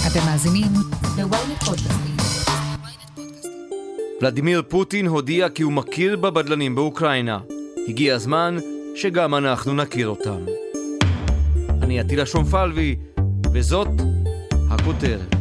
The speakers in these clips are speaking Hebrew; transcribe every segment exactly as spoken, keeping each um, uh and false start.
אתם מאזינים ל-ynet פודקאסטים. ולדימיר פוטין הודיע כי הוא מכיר בבדלנים באוקראינה. הגיע הזמן שגם אנחנו נכיר אותם. אני עטילה שומפלבי, וזאת הכותרת.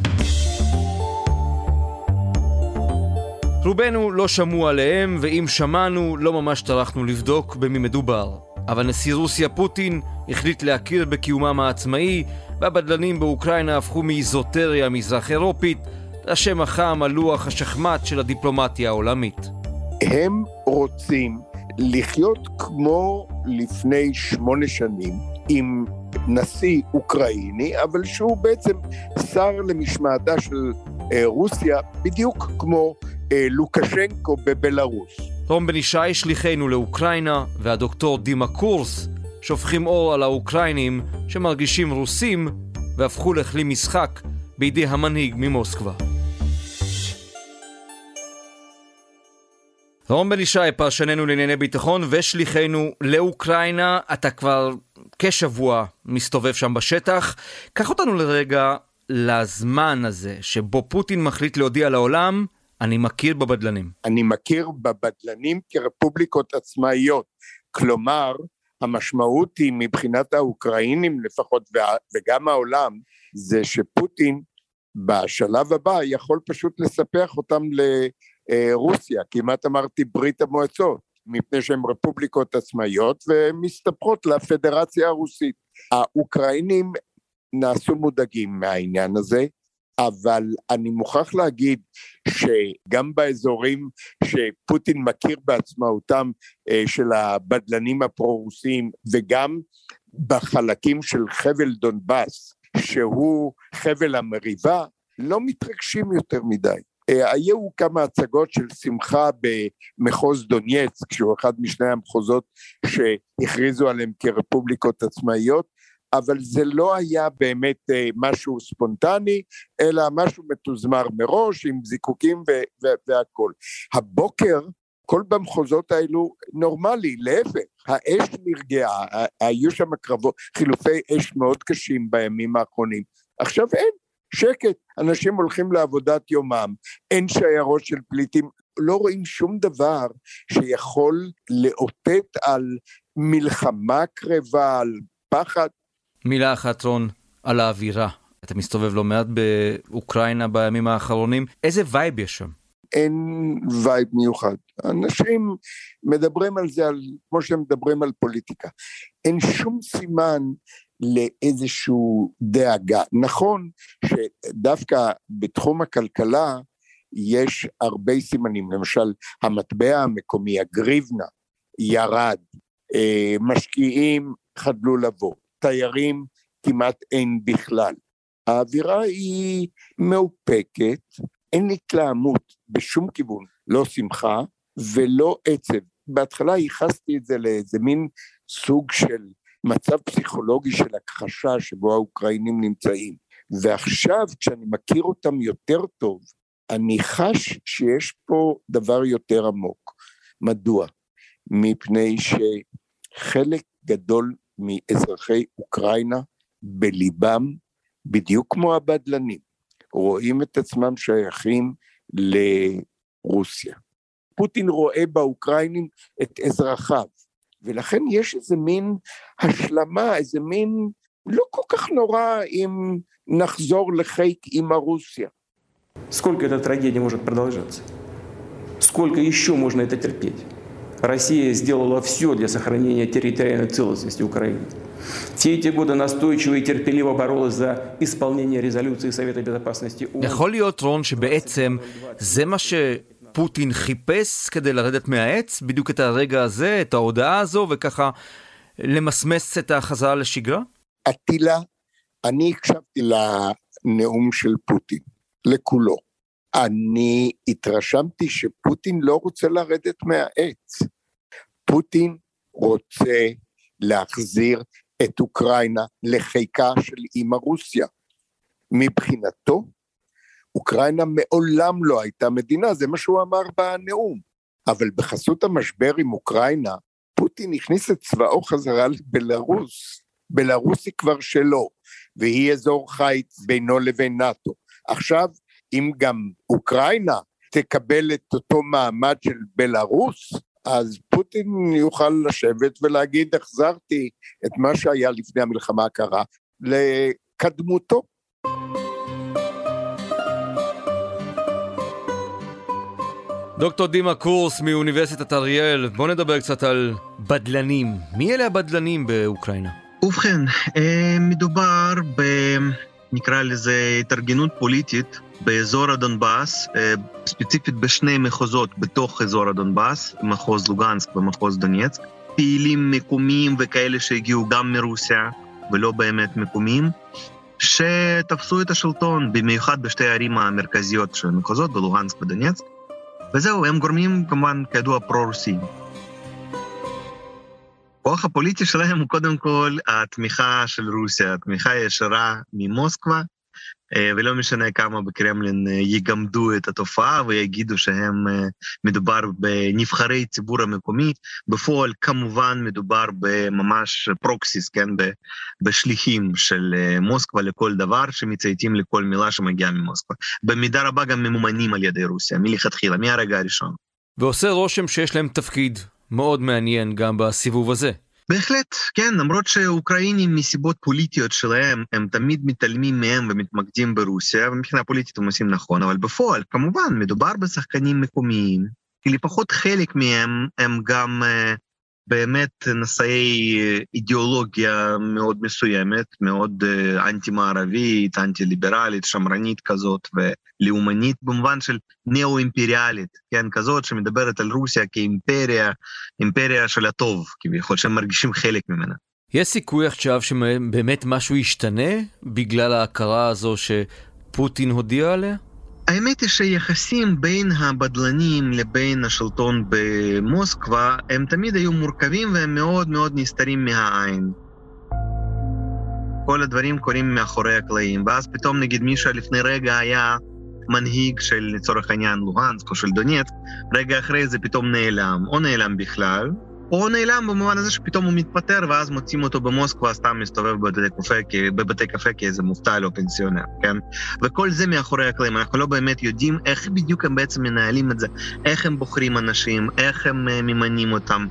רובנו לא שמעו עליהם, ואם שמענו לא ממש טרחנו לבדוק במי מדובר. אבל נשיא רוסיה פוטין החליט להכיר בקיומם העצמאי, והבדלנים באוקראינה הפכו מאיזוטריה מזרח אירופית לשם החם על לוח השחמט של הדיפלומטיה העולמית. הם רוצים לחיות כמו לפני שמונה שנים עם נשיא אוקראיני, אבל שהוא בעצם שר למשמעתה של אה, רוסיה, בדיוק כמו אה, לוקשנקו בבלרוס. רום בן ישי שליחנו לאוקראינה, והדוקטור דימה קורס שופכים אור על האוקראינים שמרגישים רוסים והפכו לכלי משחק בידי המנהיג ממוסקבה. רום בן ישי, פרשננו לענייני ביטחון ושליחנו לאוקראינה, אתה כבר כשבוע מסתובב שם בשטח. קח אותנו לרגע לזמן הזה שבו פוטין מחליט להודיע לעולם, אני מכיר בבדלנים. אני מכיר בבדלנים כרפובליקות עצמאיות, כלומר, המשמעות היא מבחינת האוקראינים לפחות, וגם העולם, זה שפוטין בשלב הבא יכול פשוט לספח אותם לרוסיה, כמעט אמרתי ברית המועצות, מפני שהן רפובליקות עצמאיות, ומסתפחות לפדרציה הרוסית. האוקראינים נעשו מודאגים מהעניין הזה, אבל אני מוכרח להגיד שגם באזורים שפוטין מכיר בעצמאותם של הבדלנים הפרו-רוסיים, וגם בחלקים של חבל דונבאס, שהוא חבל המריבה, לא מתרגשים יותר מדי. היו כמה הצגות של שמחה במחוז דונייצק, שהוא אחד משני המחוזות שהכריזו עליהם כרפובליקות עצמאיות, אבל זה לא היה באמת משהו ספונטני, אלא משהו מתוזמר מראש, עם זיקוקים ו- ו- והכל. הבוקר, כל במחוזות האלו נורמלי, להפך, האש נרגעה, היו שם קרבות, חילופי אש מאוד קשים בימים האחרונים, עכשיו אין, שקט, אנשים הולכים לעבודת יומם, אין שיירות של פליטים, לא רואים שום דבר שיכול לאותת על מלחמה קרבה, על פחד. מילה אחת רון על האווירה. אתה מסתובב לא מעט באוקראינה בימים האחרונים. איזה וייב יש שם? אין וייב מיוחד. אנשים מדברים על זה, על, כמו שהם מדברים על פוליטיקה. אין שום סימן לאיזשהו דאגה. נכון שדווקא בתחום הכלכלה יש הרבה סימנים. למשל, המטבע המקומי, הגריבנה, ירד. משקיעים חדלו לבוא. תיירים כמעט אין בכלל. האווירה היא מאופקת, אין התלהמות בשום כיוון, לא שמחה ולא עצב. בהתחלה ייחסתי את זה לאיזה מין סוג של מצב פסיכולוגי של הכחשה שבו האוקראינים נמצאים. ועכשיו כשאני מכיר אותם יותר טוב, אני חש שיש פה דבר יותר עמוק. מדוע? מפני שחלק גדול מאזרחי אוקראינה בליבם, בדיוק כמו הבדלנים, רואים את עצמם שייכים לרוסיה. פוטין רואה באוקראינים את אזרחיו, ולכן יש איזה מין השלמה, איזה מין לא כל כך נורא אם נחזור לחיק עם הרוסיה. Сколько эта трагедия может продолжаться? Сколько еще можно это терпеть? Россия сделала все для сохранения территориальной целостности Украины. Все эти годы настойчиво и терпеливо боролась за исполнение резолюции Совета Безопасности ООН. יכול להיות רון שבעצם זה מה שפוטין חיפש כדי לרדת מהעץ, בדיוק את הרגע הזה, את ההודעה הזו, וככה למסמס את החזרה לשגרה? עטילה, אני הקשבתי לנאום של פוטין, לכולו. אני התרשמתי שפוטין לא רוצה לרדת מהעץ. פוטין רוצה להחזיר את אוקראינה לחיקה של אמא רוסיה. מבחינתו, אוקראינה מעולם לא הייתה מדינה, זה מה שהוא אמר בנאום. אבל בחסות המשבר עם אוקראינה, פוטין הכניס את צבאו חזרה לבלרוס. בלרוס היא כבר שלו, והיא אזור חיץ בינו לבין נאטו. עכשיו, אם גם אוקראינה תקבל את אותו מעמד של בלרוס, אז פוטין יוכל לשבת ולהגיד, החזרתי את מה שהיה לפני המלחמה הקרה לקדמותו. דוקטור דימה קורס מאוניברסיטת אריאל, בוא נדבר קצת על בדלנים. מי אלה הבדלנים באוקראינה? ובכן, מדובר ב... נקרא לזה התארגנות פוליטית באזור הדונבאס, ספציפית בשני מחוזות בתוך אזור הדונבאס, מחוז לוגנסק ומחוז דונייצק, פעילים מקומיים וכאלה שהגיעו גם מרוסיה ולא באמת מקומיים, שתפסו את השלטון, במיוחד בשתי הערים המרכזיות של המחוזות, בלוגנסק ודונייצק, וזהו, הם גורמים כמובן כידוע פרו-רוסיים. הכוח הפוליטי שלהם הוא קודם כל התמיכה של רוסיה, התמיכה ישרה ממוסקבה, ולא משנה כמה בקרמלין יגמדו את התופעה ויגידו שהם מדובר בנבחרי ציבור המקומי, בפועל כמובן מדובר בממש פרוקסיס, כן, בשליחים של מוסקבה לכל דבר שמצייתים לכל מילה שמגיעה ממוסקבה. במידה רבה גם ממומנים על ידי רוסיה, מלכתחילה, מהרגע הראשון. ועושה רושם שיש להם תפקיד מאוד מעניין גם בסיבוב הזה. בהחלט, כן, למרות שאוקראינים מסיבות פוליטיות שלהם, הם תמיד מתעלמים מהם ומתמקדים ברוסיה, ומבחינה פוליטית הם עושים נכון, אבל בפועל, כמובן, מדובר בשחקנים מקומיים, כי לפחות חלק מהם הם גם uh, באמת נשאי אידיאולוגיה מאוד מסוימת, מאוד uh, אנטי-מערבית, אנטי-ליברלית, שמרנית כזאת, ולאומנית במובן של נאו-אימפריאלית, כן, כזאת שמדברת על רוסיה כאימפריה, אימפריה של הטוב, כביכול שהם מרגישים חלק ממנה. יש סיכוי עכשיו שבאמת משהו ישתנה בגלל ההכרה הזו שפוטין הודיע עליה? האמת היא שיחסים בין הבדלנים לבין השלטון במוסקבה הם תמיד היו מורכבים והם מאוד מאוד נסתרים מהעין. כל הדברים קורים מאחורי הקלעים, ואז פתאום נגיד מישהו לפני רגע היה מנהיג של לצורך העניין לוגנסק או של דונייצק, רגע אחרי זה פתאום נעלם, או נעלם בכלל, או נעלם במובן הזה שפתאום הוא מתפטר ואז מוצאים אותו במוסקבה, סתם מסתובב בבתי קפה, בבתי קפה כאיזה מובטל או פנסיונר, כן? וכל זה מאחורי הקלעים, אנחנו לא באמת יודעים איך בדיוק הם בעצם מנהלים את זה, איך הם בוחרים אנשים, איך הם ממנים אותם.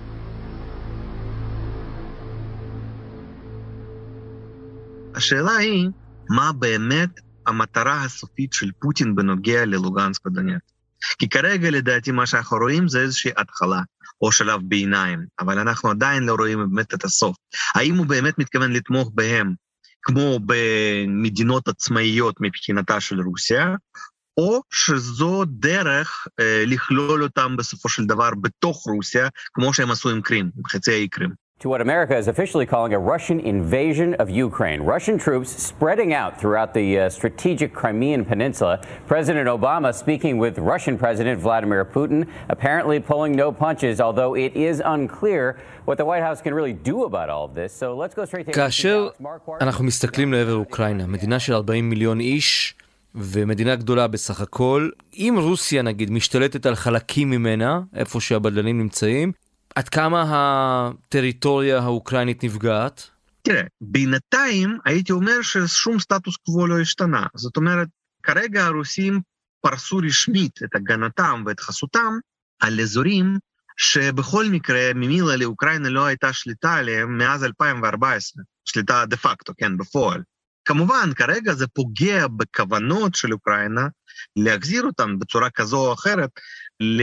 השאלה היא, מה באמת המטרה הסופית של פוטין בנוגע ללוגנסק ודונייצק? כי כרגע לדעתי מה שאנחנו רואים זה איזושהי התחלה, או שלב ביניים, אבל אנחנו עדיין לא רואים באמת את הסוף. האם הוא באמת מתכוון לתמוך בהם, כמו במדינות עצמאיות מבחינתה של רוסיה, או שזו דרך אה, לכלול אותם בסופו של דבר בתוך רוסיה, כמו שהם עשו עם קרים, עם חצי האי קרים. To what America is officially calling a Russian invasion of Ukraine. Russian troops spreading out throughout the uh, strategic Crimean Peninsula. President Obama speaking with Russian President Vladimir Putin, apparently pulling no punches, although it is unclear what the White House can really do about all of this. So let's go straight to... כאשר אנחנו מסתכלים לעבר אוקראינה, מדינה של ארבעים מיליון איש, ומדינה גדולה בסך הכל, אם רוסיה נגיד משתלטת על חלקים ממנה, איפה שהבדלנים נמצאים, עד כמה הטריטוריה האוקראינית נפגעת? תראה, בינתיים הייתי אומר ששום סטטוס קוו לא השתנה. זאת אומרת, כרגע הרוסים פרסו רשמית את הגנתם ואת חסותם על אזורים שבכל מקרה ממילא לאוקראינה לא הייתה שליטה עליהם מאז אלפיים וארבע עשרה, שליטה דה פקטו, כן, בפועל. כמובן, כרגע זה פוגע בכוונות של אוקראינה להחזיר אותם בצורה כזו או אחרת ל...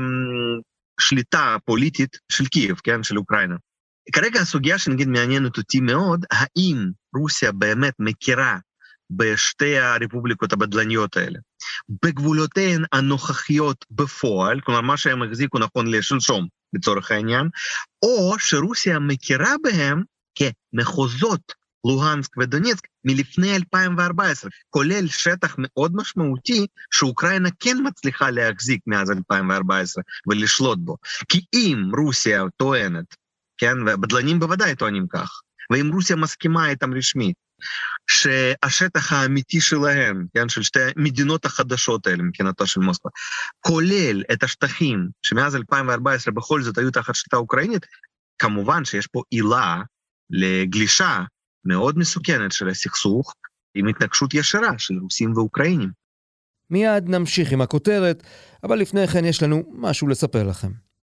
שליטה פוליטית של קייב, כן, של אוקראינה. כרגע הסוגיה שנגיד מעניינת אותי מאוד, האם רוסיה באמת מכירה בשתי הרפובליקות הבדלניות האלה, בגבולותיהן הנוכחיות בפועל, כלומר מה שהם החזיקו נכון לשלשום בצורך העניין, או שרוסיה מכירה בהם כמחוזות לוגנסק ודונייצק מלפני אלפיים וארבע עשרה, כולל שטח מאוד משמעותי שאוקראינה כן מצליחה להחזיק מאז אלפיים וארבע עשרה ולשלוט בו. כי אם רוסיה טוענת, כן, ובדלנים בוודאי טוענים כך, ואם רוסיה מסכימה איתם רשמית, שהשטח האמיתי שלהם, כן, של שתי המדינות החדשות האלה מבחינתו של מוסקבה, כולל את השטחים שמאז אלפיים וארבע עשרה בכל זאת היו תחת שליטה אוקראינית, כמובן שיש פה עילה לגלישה מאוד מסוכנת של הסכסוך, עם התנגשות ישרה של רוסים ואוקראינים. מיד נמשיך עם הכותרת, אבל לפני כן יש לנו משהו לספר לכם.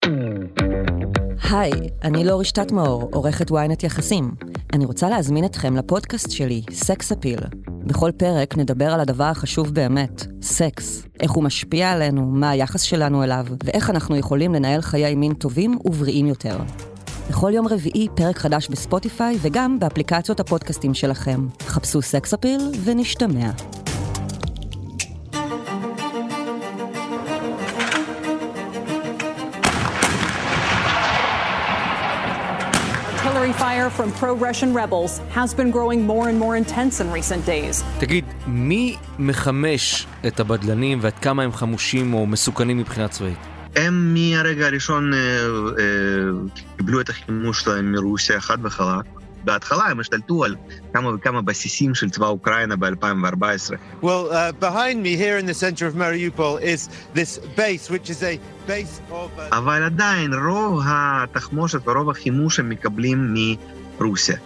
היי, אני לא רשתת מאור, עורכת וויינט יחסים. אני רוצה להזמין אתכם לפודקאסט שלי, סקס אפיל. בכל פרק נדבר על הדבר החשוב באמת, סקס. איך הוא משפיע עלינו, מה היחס שלנו אליו, ואיך אנחנו יכולים לנהל חיי מין טובים ובריאים יותר. בכל יום רביעי פרק חדש בספוטיפיי וגם באפליקציות הפודקאסטים שלכם. חפשו סקס אפיל ונשתמע. Fire from pro-Russian rebels has been growing more and more intense in recent days. תגיד, מי מחמש את הבדלנים ועד כמה הם חמושים או מסוכנים מבחינה צבאית? הם מהרגע הראשון אה, אה, קיבלו את החימוש שלהם מרוסיה חד וחלק. בהתחלה הם השתלטו על כמה וכמה בסיסים של צבא אוקראינה ב-אלפיים וארבע עשרה. Well, uh, behind me here in the center of Mariupol is this base, which is a base of... Uh... אבל עדיין רוב התחמושת ורוב החימוש הם מקבלים מרוסיה.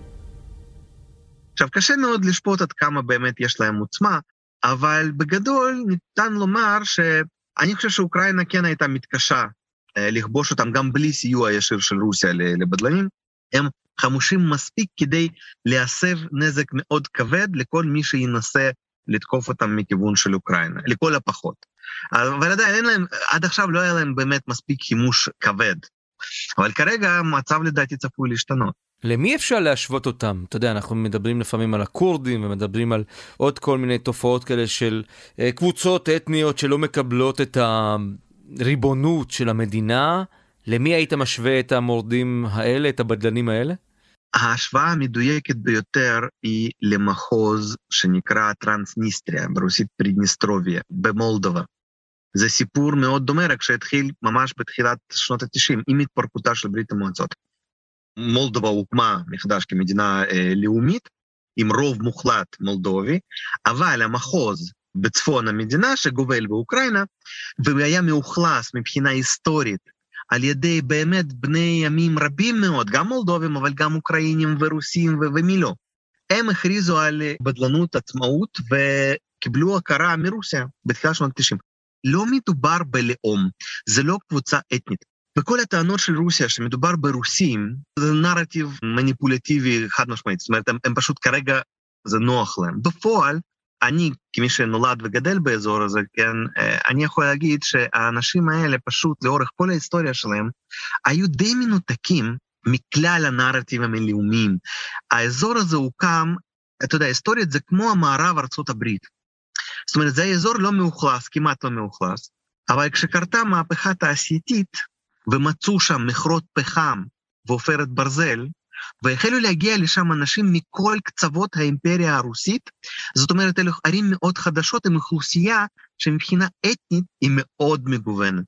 עכשיו, קשה מאוד לשפוט עד כמה באמת יש להם עוצמה, אבל בגדול ניתן לומר שאני חושב שאוקראינה כן הייתה מתקשה לכבוש אותם גם בלי סיוע ישיר של רוסיה לבדלנים. הם חמושים מספיק כדי להסב נזק מאוד כבד לכל מי שינסה לתקוף אותם מכיוון של אוקראינה, לכל הפחות. אבל עדיין אין להם, עד עכשיו לא היה להם באמת מספיק חימוש כבד. אבל כרגע המצב לדעתי צפוי להשתנות. למי אפשר להשוות אותם? אתה יודע, אנחנו מדברים לפעמים על הקורדים, ומדברים על עוד כל מיני תופעות כאלה של קבוצות אתניות שלא מקבלות את הריבונות של המדינה. למי היית משווה את המורדים האלה, את הבדלנים האלה? ההשוואה המדויקת ביותר היא למחוז שנקרא טרנסניסטריה, ברוסית פרידניסטרוביה, במולדובה. זה סיפור מאוד דומה, רק שהתחיל ממש בתחילת שנות ה-תשעים, עם התפרקותה של ברית המועצות. מולדובה הוקמה מחדש כמדינה אה, לאומית, עם רוב מוחלט מולדובי, אבל המחוז בצפון המדינה שגובל באוקראינה, והוא היה מאוכלס מבחינה היסטורית, על ידי באמת בני ימים רבים מאוד, גם מולדובים, אבל גם אוקראינים ורוסים ו- ומי לא. הם הכריזו על בדלנות עצמאות וקיבלו הכרה מרוסיה בתחילת שנות ה-תשעים. לא מדובר בלאום, זה לא קבוצה אתנית. וכל הטענות של רוסיה שמדובר ברוסים, זה נרטיב מניפולטיבי חד משמעית, זאת אומרת, הם, הם פשוט כרגע, זה נוח להם. בפועל, אני, כמי שנולד וגדל באזור הזה, כן, אני יכול להגיד שהאנשים האלה פשוט לאורך כל ההיסטוריה שלהם, היו די מנותקים מכלל הנרטיבים הלאומיים. האזור הזה הוקם, אתה יודע, היסטורית זה כמו המערב ארצות הברית. זאת אומרת, זה האזור לא מאוכלס, כמעט לא מאוכלס, אבל כשקרתה מהפכה תעשייתית, ומצאו שם מכרות פחם ועופרת ברזל, והחלו להגיע לשם אנשים מכל קצוות האימפריה הרוסית, זאת אומרת, אלה ערים מאוד חדשות עם אוכלוסייה שמבחינה אתנית היא מאוד מגוונת.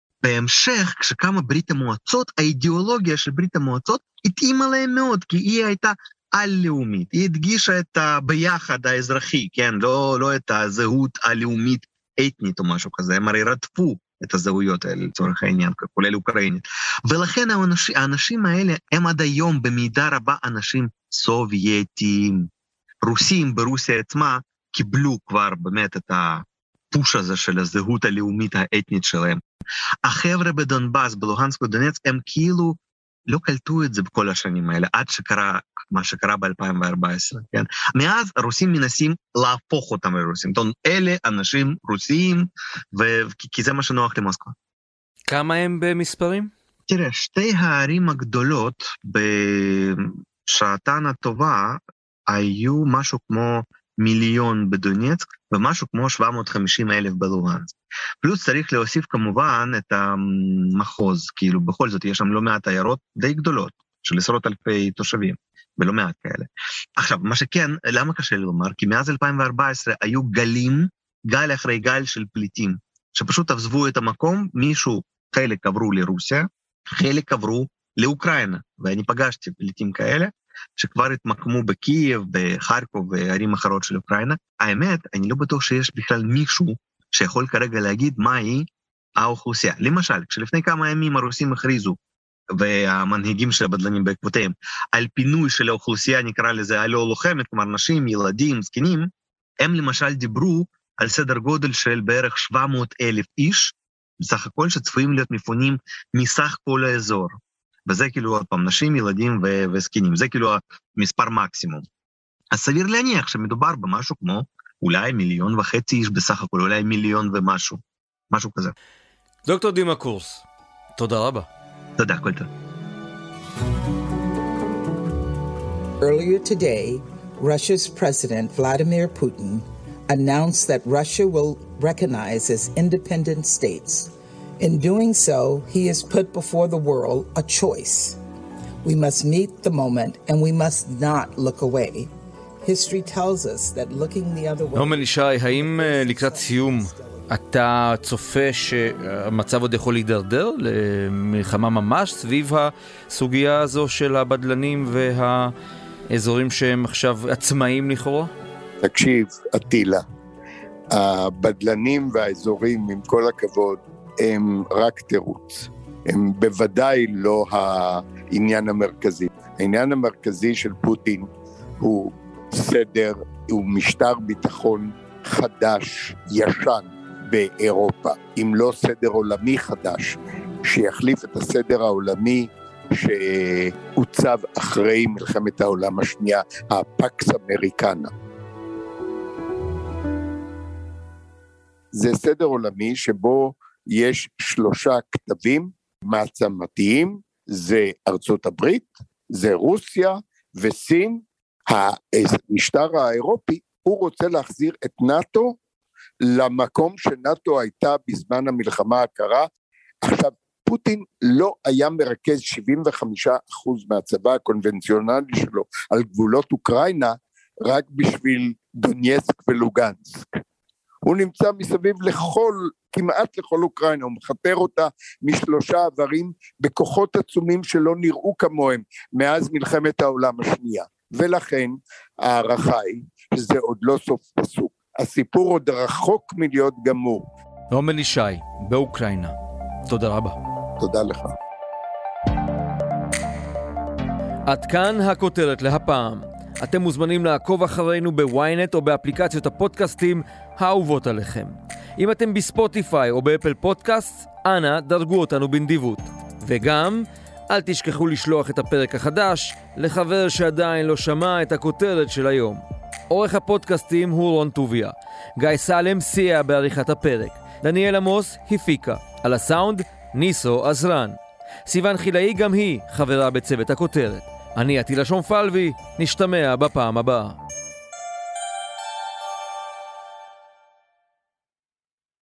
בהמשך, כשקמה ברית המועצות, האידיאולוגיה של ברית המועצות התאימה להם מאוד, כי היא הייתה על-לאומית, היא הדגישה את הביחד האזרחי, כן, לא, לא את הזהות הלאומית אתנית או משהו כזה, הם הרי רדפו את הזהויות האלה לצורך העניין, כולל אוקראינית. ולכן האנשים, האנשים האלה הם עד היום במידה רבה אנשים סובייטיים. רוסים ברוסיה עצמה קיבלו כבר באמת את הפוש הזה של הזהות הלאומית האתנית שלהם. החבר'ה בדונבאס, בלוהנסק ודונצק, הם כאילו לא קלטו את זה בכל השנים האלה, עד שקרה מה שקרה ב-אלפיים וארבע עשרה, כן? מאז הרוסים מנסים להפוך אותם לרוסים. זאת אומרת, אלה אנשים רוסיים, ו... כי זה מה שנוח למוסקבה. כמה הם במספרים? תראה, שתי הערים הגדולות בשעתן הטובה, היו משהו כמו מיליון בדונייצק, ומשהו כמו שבע מאות וחמישים אלף בלוהנסק. פלוס צריך להוסיף כמובן את המחוז, כאילו בכל זאת יש שם לא מעט עיירות די גדולות, של עשרות אלפי תושבים, ולא מעט כאלה. עכשיו, מה שכן, למה קשה לי לומר? כי מאז אלפיים וארבע עשרה היו גלים, גל אחרי גל של פליטים, שפשוט עזבו את המקום, מישהו, חלק עברו לרוסיה, חלק עברו לאוקראינה, ואני פגשתי פליטים כאלה, שכבר התמקמו בקייב, בחרקוב וערים אחרות של אוקראינה. האמת, אני לא בטוח שיש בכלל מישהו שיכול כרגע להגיד מהי האוכלוסייה. למשל, כשלפני כמה ימים הרוסים הכריזו והמנהיגים של הבדלנים בעקבותיהם, על פינוי של האוכלוסייה, נקרא לזה הלא לוחמת, כלומר נשים, ילדים, זקנים, הם למשל דיברו על סדר גודל של בערך שבע מאות אלף איש, בסך הכל שצפויים להיות מפונים מסך כל האזור. וזה כאילו עוד פעם, נשים, ילדים ו- וזקנים, זה כאילו המספר מקסימום. אז סביר להניח שמדובר במשהו כמו אולי מיליון וחצי איש בסך הכל, אולי מיליון ומשהו, משהו כזה. דוקטור דימה קורס, תודה רבה. תודה, כל טוב. Earlier today, Russia's President Vladimir Putin announced that Russia will recognize as independent states. In doing so, he has put before the world a choice. We must meet the moment and we must not look away. History tells us that looking the other way... נעמן ישי, האם לקראת סיום אתה צופה שהמצב עוד יכול להידרדר למלחמה ממש סביב הסוגיה הזו של הבדלנים והאזורים שהם עכשיו עצמאיים לכאורה? תקשיב, אטילה, הבדלנים והאזורים, עם כל הכבוד, הם רק תירוץ. הם בוודאי לא העניין המרכזי. העניין המרכזי של פוטין הוא סדר, הוא משטר ביטחון חדש, ישן באירופה, אם לא סדר עולמי חדש, שיחליף את הסדר העולמי שהוצב אחרי מלחמת העולם השנייה, הפקס אמריקנה. זה סדר עולמי שבו יש שלושה כתבים מעצמתיים, זה ארצות הברית, זה רוסיה וסין. המשטר האירופי, הוא רוצה להחזיר את נאטו למקום שנאטו הייתה בזמן המלחמה הקרה. עכשיו, פוטין לא היה מרכז שבעים וחמישה אחוז מהצבא הקונבנציונלי שלו על גבולות אוקראינה, רק בשביל דונייסק ולוגנסק. הוא נמצא מסביב לכל, כמעט לכל אוקראינה, הוא מחפר אותה משלושה עברים בכוחות עצומים שלא נראו כמוהם מאז מלחמת העולם השנייה. ולכן הערכה היא שזה עוד לא סוף פסוק. הסיפור עוד רחוק מלהיות גמור. נעמן ישי, באוקראינה. תודה רבה. תודה לך. עד כאן הכותרת להפעם. אתם מוזמנים לעקוב אחרינו בוויינט או באפליקציות הפודקאסטים האהובות עליכם. אם אתם בספוטיפיי או באפל פודקאסט, אנא דרגו אותנו בנדיבות. וגם, אל תשכחו לשלוח את הפרק החדש לחבר שעדיין לא שמע את הכותרת של היום. עורך הפודקאסטים הוא רון טוביה. גיא סלם סייע בעריכת הפרק. דניאל עמוס הפיקה. על הסאונד, ניסו עזרן. סיוון חילאי גם היא חברה בצוות הכותרת. אני אטילה שומפלבי, נשתמע בפעם הבאה.